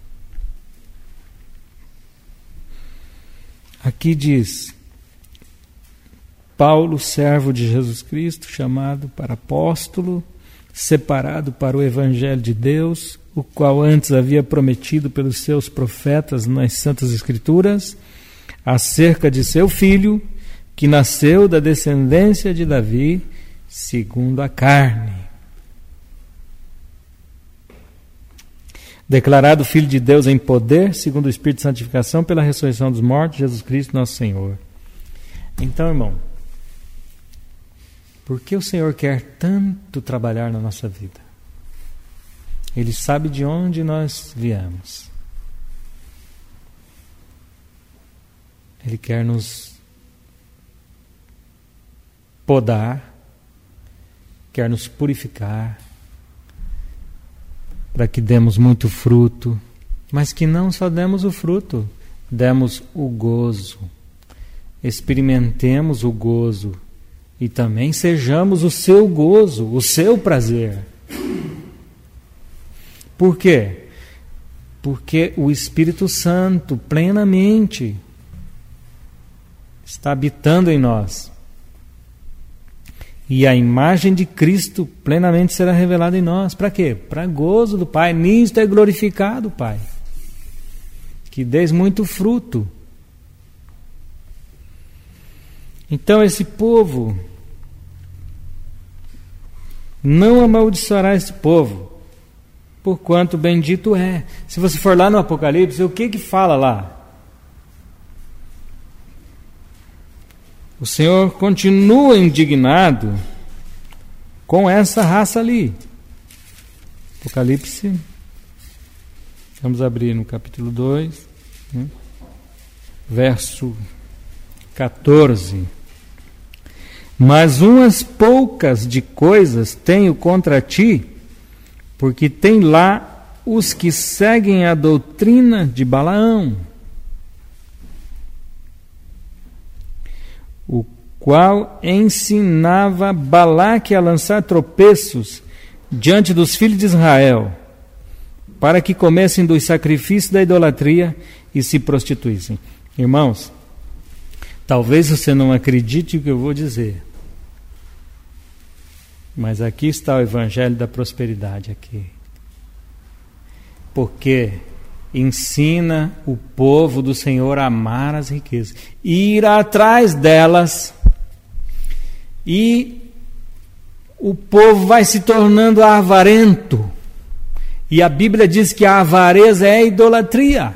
Aqui diz: Paulo, servo de Jesus Cristo, chamado para apóstolo, separado para o Evangelho de Deus, o qual antes havia prometido pelos seus profetas nas Santas Escrituras, acerca de seu filho, que nasceu da descendência de Davi, segundo a carne. Declarado Filho de Deus em poder, segundo o Espírito de santificação, pela ressurreição dos mortos, Jesus Cristo nosso Senhor. Então, irmão, por que o Senhor quer tanto trabalhar na nossa vida? Ele sabe de onde nós viemos. Ele quer nos podar, quer nos purificar, para que demos muito fruto, mas que não só demos o fruto, demos o gozo, experimentemos o gozo e também sejamos o seu gozo, o seu prazer. Por quê? Porque o Espírito Santo plenamente está habitando em nós. E a imagem de Cristo plenamente será revelada em nós. Para quê? Para gozo do Pai. Nisto é glorificado, Pai. Que deis muito fruto. Então esse povo, não amaldiçoará esse povo, porquanto bendito é. Se você for lá no Apocalipse, o que fala lá? O Senhor continua indignado com essa raça ali. Apocalipse, vamos abrir no capítulo 2, verso 14. Mas umas poucas de coisas tenho contra ti, porque tem lá os que seguem a doutrina de Balaão, o qual ensinava Balaque a lançar tropeços diante dos filhos de Israel, para que comessem dos sacrifícios da idolatria e se prostituíssem. Irmãos, talvez você não acredite o que eu vou dizer, mas aqui está o Evangelho da prosperidade aqui. Porque ensina o povo do Senhor a amar as riquezas, ir atrás delas, e o povo vai se tornando avarento, e a Bíblia diz que a avareza é a idolatria.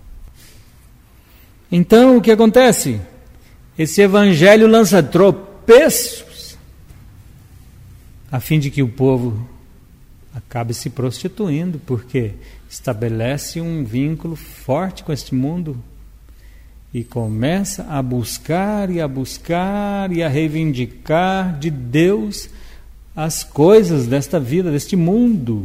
Então o que acontece? Esse evangelho lança tropeços a fim de que o povo acabe se prostituindo, porque estabelece um vínculo forte com este mundo e começa a buscar e a reivindicar de Deus as coisas desta vida, deste mundo.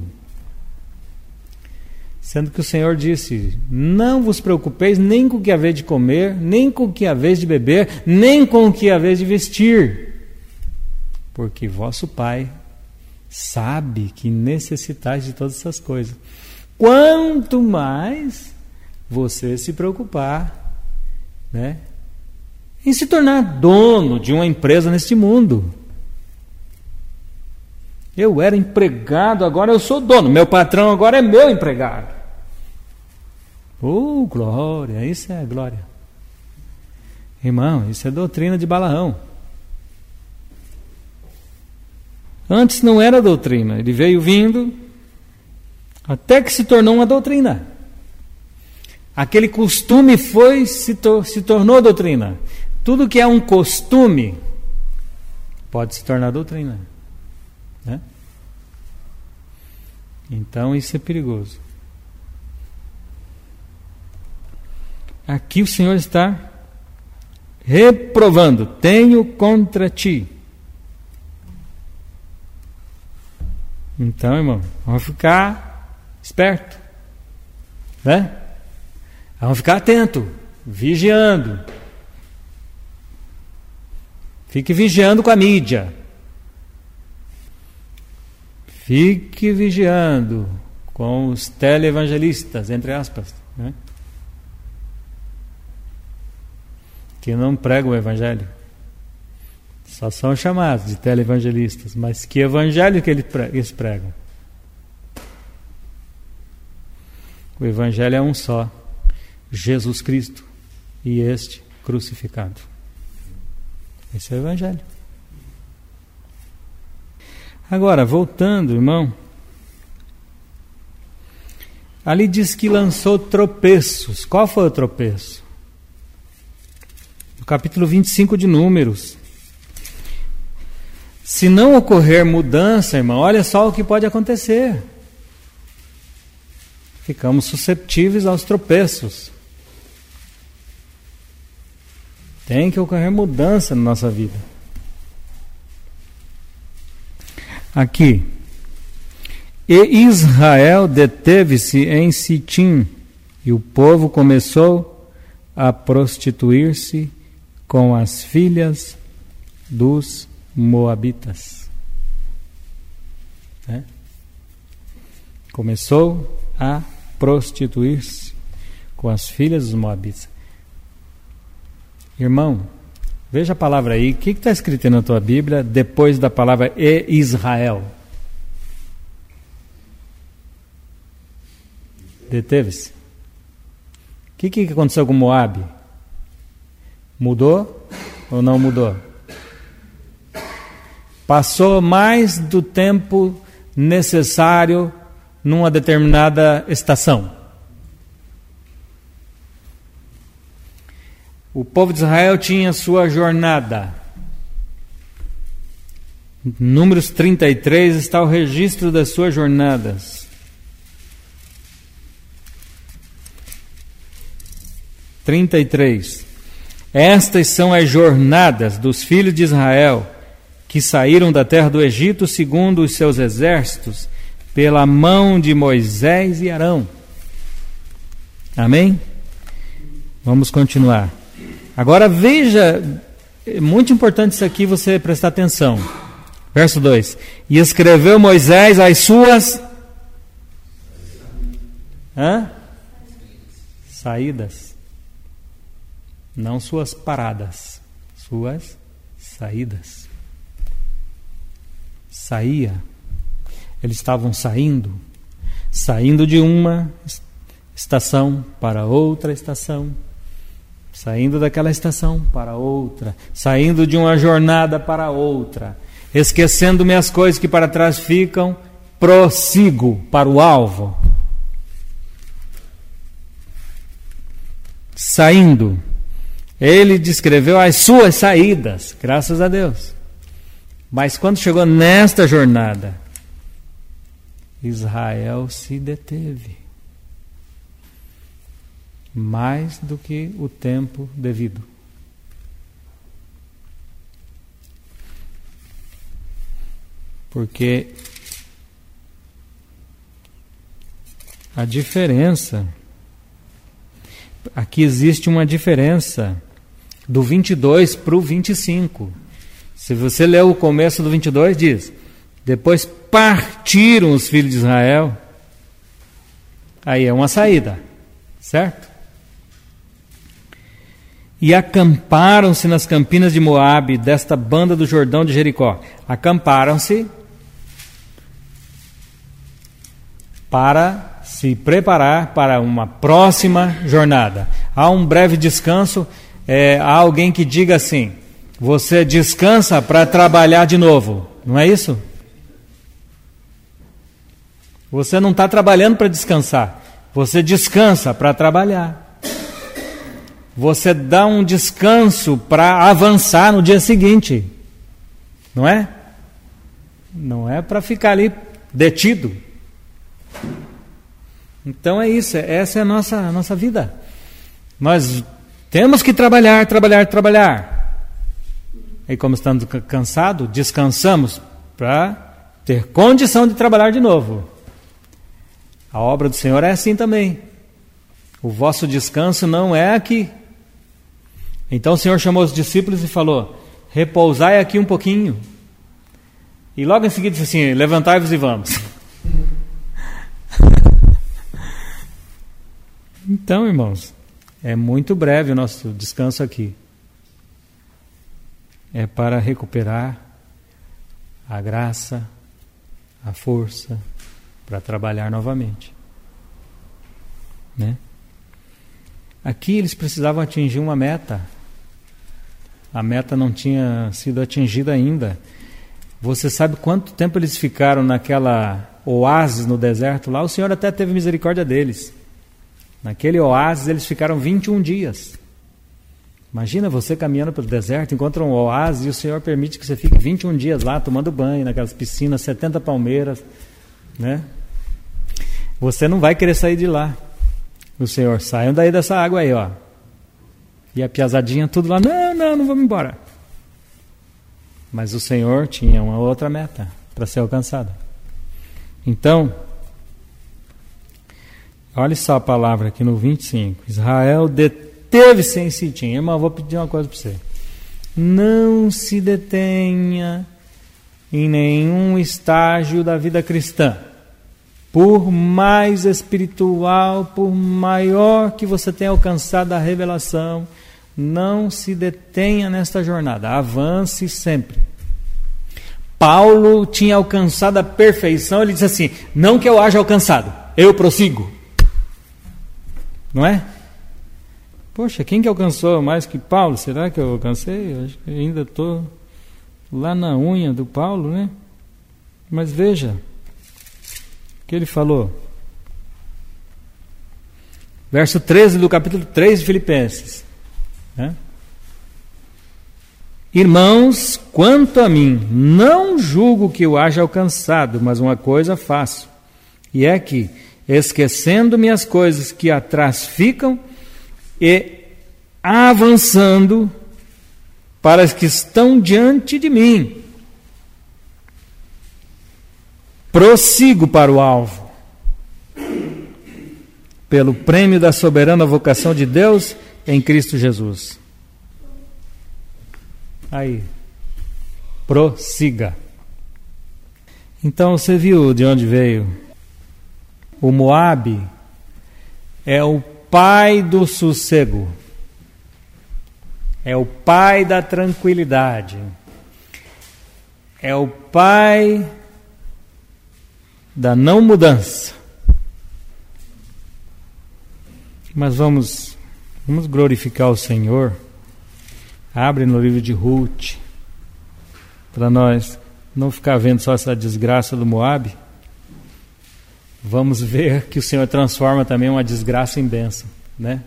Sendo que o Senhor disse: não vos preocupeis nem com o que haveis de comer, nem com o que haveis de beber, nem com o que haveis de vestir, porque vosso Pai sabe que necessitais de todas essas coisas. Quanto mais você se preocupar, né, em se tornar dono de uma empresa neste mundo. Eu era empregado, agora eu sou dono. Meu patrão agora é meu empregado. Oh, glória, isso é glória. Irmão, isso é doutrina de Balaão. Antes não era doutrina, ele veio vindo, até que se tornou uma doutrina. Aquele costume se tornou doutrina. Tudo que é um costume pode se tornar doutrina, né? Então isso é perigoso. Aqui o Senhor está reprovando. Tenho contra ti. Então, irmão, vamos ficar esperto, né? Vamos ficar atento, vigiando. Fique vigiando com a mídia. Fique vigiando com os teleevangelistas, entre aspas, né? Que não pregam o evangelho. Só são chamados de teleevangelistas, mas que evangelho que eles pregam? O evangelho é um só, Jesus Cristo e este crucificado. Esse é o evangelho. Agora, voltando, irmão, ali diz que lançou tropeços. Qual foi o tropeço? No capítulo 25 de Números. Se não ocorrer mudança, irmão, olha só o que pode acontecer. Ficamos susceptíveis aos tropeços. Tem que ocorrer mudança na nossa vida. Aqui. E Israel deteve-se em Sitim, e o povo começou a prostituir-se com as filhas dos Moabitas. Né? Começou a prostituir-se com as filhas dos Moabitas. Irmão, veja a palavra aí. O que está escrito na tua Bíblia depois da palavra e Israel? Deteve-se. O que aconteceu com Moabe? Mudou ou não mudou? Passou mais do tempo necessário numa determinada estação. O povo de Israel tinha sua jornada. Em Números 33 está o registro das suas jornadas. 33. Estas são as jornadas dos filhos de Israel, que saíram da terra do Egito segundo os seus exércitos, pela mão de Moisés e Arão. Amém? Vamos continuar. Agora veja, é muito importante isso aqui, você prestar atenção. Verso 2. E escreveu Moisés as suas saídas. Não suas paradas, suas saídas. Saía. Eles estavam saindo de uma estação para outra estação, saindo daquela estação para outra, saindo de uma jornada para outra, esquecendo-me as coisas que para trás ficam, prossigo para o alvo. Saindo. Ele descreveu as suas saídas, graças a Deus. Mas quando chegou nesta jornada, Israel se deteve. Mais do que o tempo devido. Porque a diferença, aqui existe uma diferença do 22 para o 25. Se você ler o começo do 22, diz: depois partiram os filhos de Israel. Aí é uma saída, certo? E acamparam-se nas campinas de Moabe, desta banda do Jordão de Jericó. Acamparam-se para se preparar para uma próxima jornada. Há um breve descanso, há alguém que diga assim: você descansa para trabalhar de novo, não é isso? Você não está trabalhando para descansar, você descansa para trabalhar. Você dá um descanso para avançar no dia seguinte, não é? Não é para ficar ali detido. Então é isso, essa é a nossa vida. Nós temos que trabalhar. E como estamos cansados, descansamos para ter condição de trabalhar de novo. A obra do Senhor é assim também. O vosso descanso não é aqui. Então o Senhor chamou os discípulos e falou: repousai aqui um pouquinho. E logo em seguida disse assim: levantai-vos e vamos. Então, irmãos, é muito breve o nosso descanso aqui. É para recuperar a graça, a força, para trabalhar novamente, né? Aqui eles precisavam atingir uma meta. A meta não tinha sido atingida ainda. Você sabe quanto tempo eles ficaram naquela oásis no deserto lá? O Senhor até teve misericórdia deles. Naquele oásis eles ficaram 21 dias. Imagina você caminhando pelo deserto, encontra um oásis e o Senhor permite que você fique 21 dias lá tomando banho, naquelas piscinas, 70 palmeiras, né? Você não vai querer sair de lá. O Senhor: saiam daí dessa água aí, ó. E a piazadinha tudo lá: não vamos embora. Mas o Senhor tinha uma outra meta para ser alcançada. Então, olha só a palavra aqui no 25. Israel deteve-se em Sitim. Irmão, eu vou pedir uma coisa para você. Não se detenha em nenhum estágio da vida cristã. Por mais espiritual, por maior que você tenha alcançado a revelação, não se detenha nesta jornada. Avance sempre. Paulo tinha alcançado a perfeição. Ele disse assim: não que eu haja alcançado, eu prossigo. Não é? Poxa, quem que alcançou mais que Paulo? Será que eu alcancei? Eu acho que ainda estou lá na unha do Paulo, né? Mas veja o que ele falou. Verso 13 do capítulo 3 de Filipenses, né? Irmãos, quanto a mim, não julgo que eu haja alcançado, mas uma coisa faço, e é que, esquecendo-me as coisas que atrás ficam e avançando para as que estão diante de mim, prossigo para o alvo, pelo prêmio da soberana vocação de Deus em Cristo Jesus. Aí, prossiga. Então você viu de onde veio? O Moabe é o pai do sossego, é o pai da tranquilidade, é o pai da não mudança. Mas vamos glorificar o Senhor. Abre no livro de Ruth, para nós não ficar vendo só essa desgraça do Moabe. Vamos ver que o Senhor transforma também uma desgraça em bênção, né?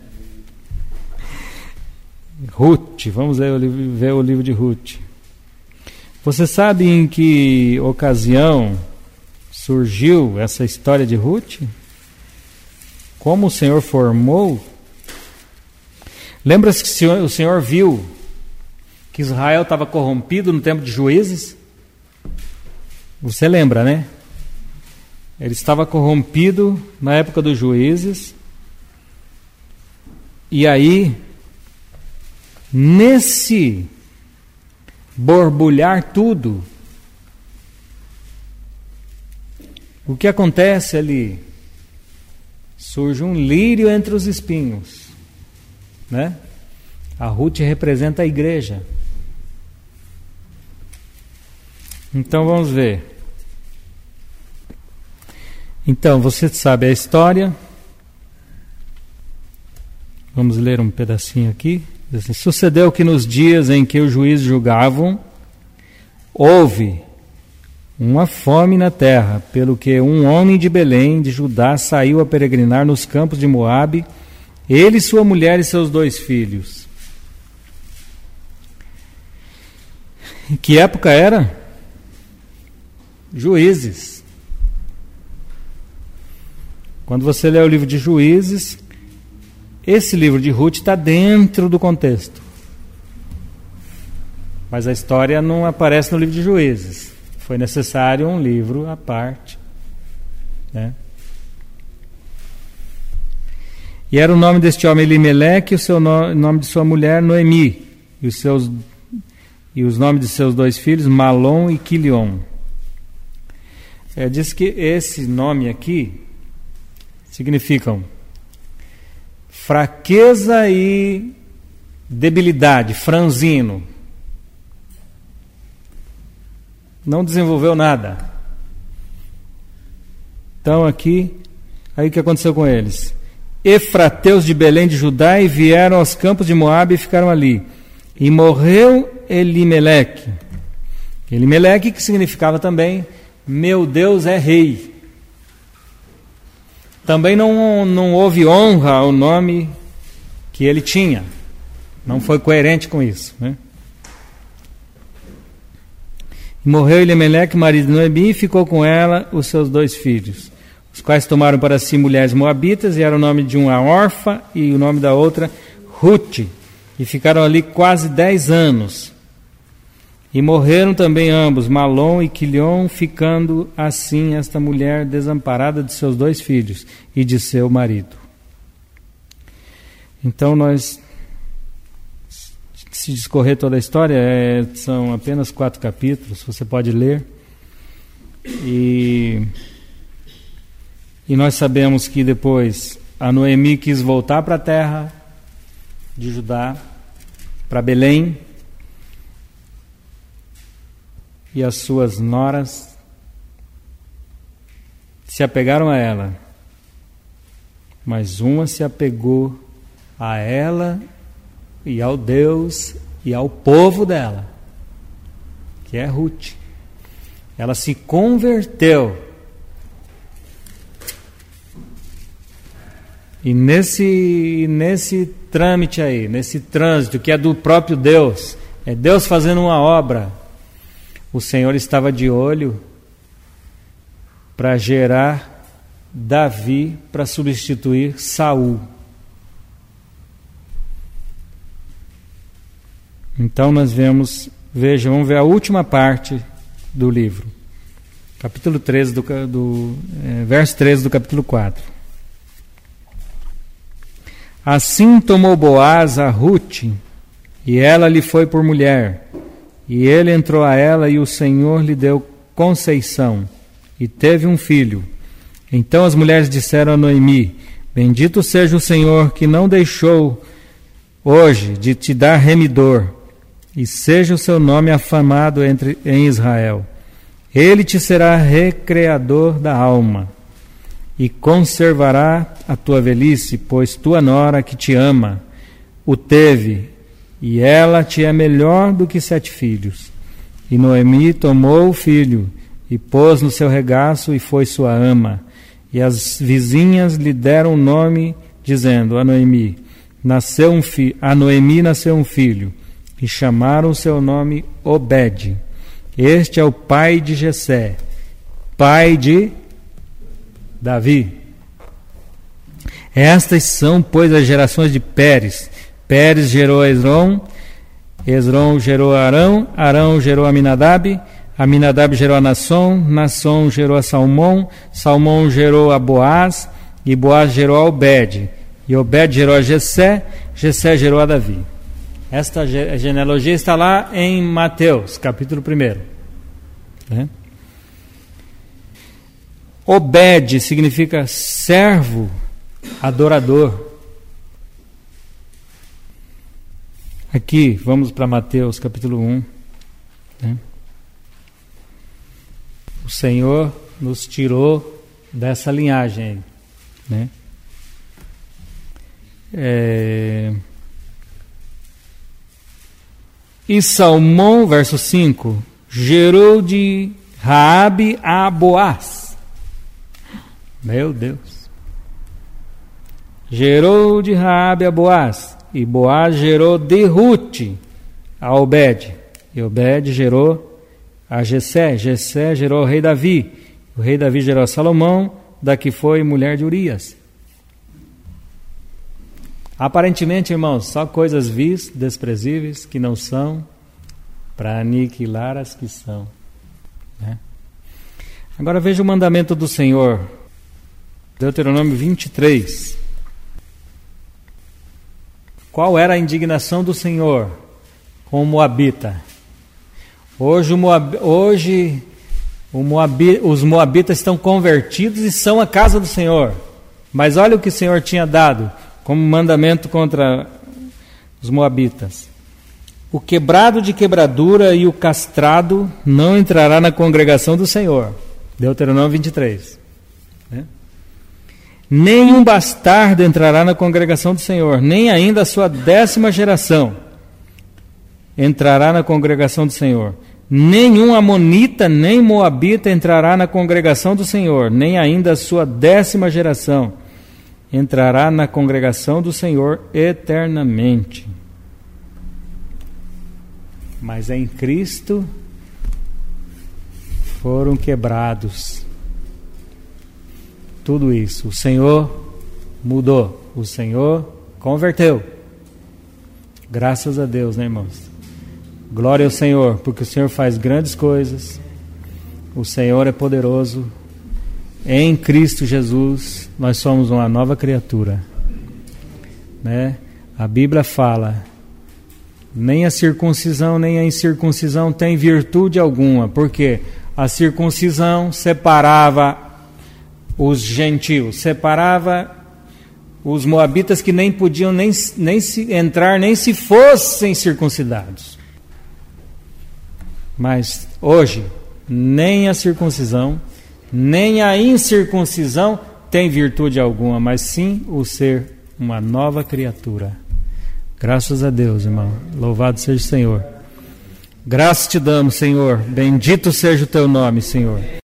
Ruth, vamos ver o livro de Ruth. Você sabe em que ocasião surgiu essa história de Ruth? Como o Senhor formou? Lembra-se que o Senhor viu que Israel estava corrompido no tempo de Juízes? Você lembra, né? Ele estava corrompido na época dos Juízes. E aí, nesse borbulhar tudo, o que acontece ali? Surge um lírio entre os espinhos, né? A Ruth representa a igreja. Então vamos ver. Então, você sabe a história. Vamos ler um pedacinho aqui. Diz assim: sucedeu que nos dias em que os juízes julgavam, houve uma fome na terra, pelo que um homem de Belém, de Judá, saiu a peregrinar nos campos de Moabe, ele, sua mulher e seus 2 filhos. Em que época era? Juízes. Quando você lê o livro de Juízes, esse livro de Ruth está dentro do contexto. Mas a história não aparece no livro de Juízes. Foi necessário um livro à parte, né? E era o nome deste homem Elimeleque, o seu nome de sua mulher Noemi, e os nomes de seus 2 filhos Malom e Quilion. Diz que esse nome aqui significam fraqueza e debilidade, franzino. Não desenvolveu nada. Então aqui, aí o que aconteceu com eles? Efrateus de Belém de Judá, e vieram aos campos de Moabe e ficaram ali. E morreu Elimeleque. Elimeleque, que significava também, meu Deus é rei. Também não houve honra ao nome que ele tinha. Não foi coerente com isso, né? Morreu Elimeleque, marido de Noemi, e ficou com ela os seus 2 filhos, os quais tomaram para si mulheres moabitas, e era o nome de uma Orfa e o nome da outra Ruth, e ficaram ali quase 10 anos. E morreram também ambos, Malom e Quilion, ficando assim esta mulher desamparada de seus 2 filhos e de seu marido. Então nós, se discorrer toda a história, são apenas 4 capítulos, você pode ler. E nós sabemos que depois a Noemi quis voltar para a terra de Judá, para Belém, e as suas noras se apegaram a ela, mas uma se apegou a ela e ao Deus e ao povo dela, que é Ruth. Ela se converteu. E nesse trâmite aí, nesse trânsito que é do próprio Deus, é Deus fazendo uma obra, o Senhor estava de olho para gerar Davi para substituir Saul. Então nós vamos ver a última parte do livro, capítulo 13 verso 13 do capítulo 4. Assim tomou Boaz a Ruth, e ela lhe foi por mulher, e ele entrou a ela, e o Senhor lhe deu conceição, e teve um filho. Então as mulheres disseram a Noemi: bendito seja o Senhor, que não deixou hoje de te dar remidor, e seja o seu nome afamado em Israel. Ele te será recreador da alma, e conservará a tua velhice, pois tua nora que te ama o teve, e ela te é melhor do que 7 filhos. E Noemi tomou o filho, e pôs no seu regaço, e foi sua ama. E as vizinhas lhe deram o nome, dizendo: a Noemi nasceu um filho, e chamaram o seu nome Obed. Este é o pai de Jessé, pai de Davi. Estas são, pois, as gerações de Pérez. Pérez gerou Esrom, Esrom gerou Arão, Arão gerou Aminadab, Aminadab gerou a Nasson gerou a Salmão, Salmão gerou a Boaz, e Boaz gerou a Obed, e Obed gerou a Jessé, Jessé gerou a Davi. Esta genealogia está lá em Mateus, capítulo 1. Né? Obed significa servo, adorador. Aqui, vamos para Mateus, capítulo 1. Né? O Senhor nos tirou dessa linhagem aí, né? E Salmão, verso 5, gerou de Raabe a Boaz. Meu Deus. Gerou de Raabe a Boaz. E Boaz gerou de Rute a Obed. E Obed gerou a Jessé. Jessé gerou o rei Davi. O rei Davi gerou a Salomão, da que foi mulher de Urias. Aparentemente, irmãos, só coisas vis, desprezíveis, que não são, para aniquilar as que são, né? Agora veja o mandamento do Senhor, Deuteronômio 23. Qual era a indignação do Senhor com o Moabita? Hoje os Moabitas estão convertidos e são a casa do Senhor. Mas olha o que o Senhor tinha dado como mandamento contra os Moabitas. O quebrado de quebradura e o castrado não entrará na congregação do Senhor. Deuteronômio 23. Né? Nenhum bastardo entrará na congregação do Senhor, nem ainda a sua 10ª geração entrará na congregação do Senhor. Nenhum amonita, nem moabita entrará na congregação do Senhor, nem ainda a sua 10ª geração entrará na congregação do Senhor eternamente. Mas em Cristo foram quebrados tudo isso. O Senhor mudou, o Senhor converteu. Graças a Deus, né, irmãos? Glória ao Senhor, porque o Senhor faz grandes coisas. O Senhor é poderoso. Em Cristo Jesus, nós somos uma nova criatura, né? A Bíblia fala: nem a circuncisão nem a incircuncisão tem virtude alguma, porque a circuncisão separava os gentios, separava os moabitas que nem podiam nem se entrar, nem se fossem circuncidados. Mas hoje, nem a circuncisão nem a incircuncisão tem virtude alguma, mas sim o ser uma nova criatura. Graças a Deus, irmão. Louvado seja o Senhor. Graças te damos, Senhor. Bendito seja o teu nome, Senhor.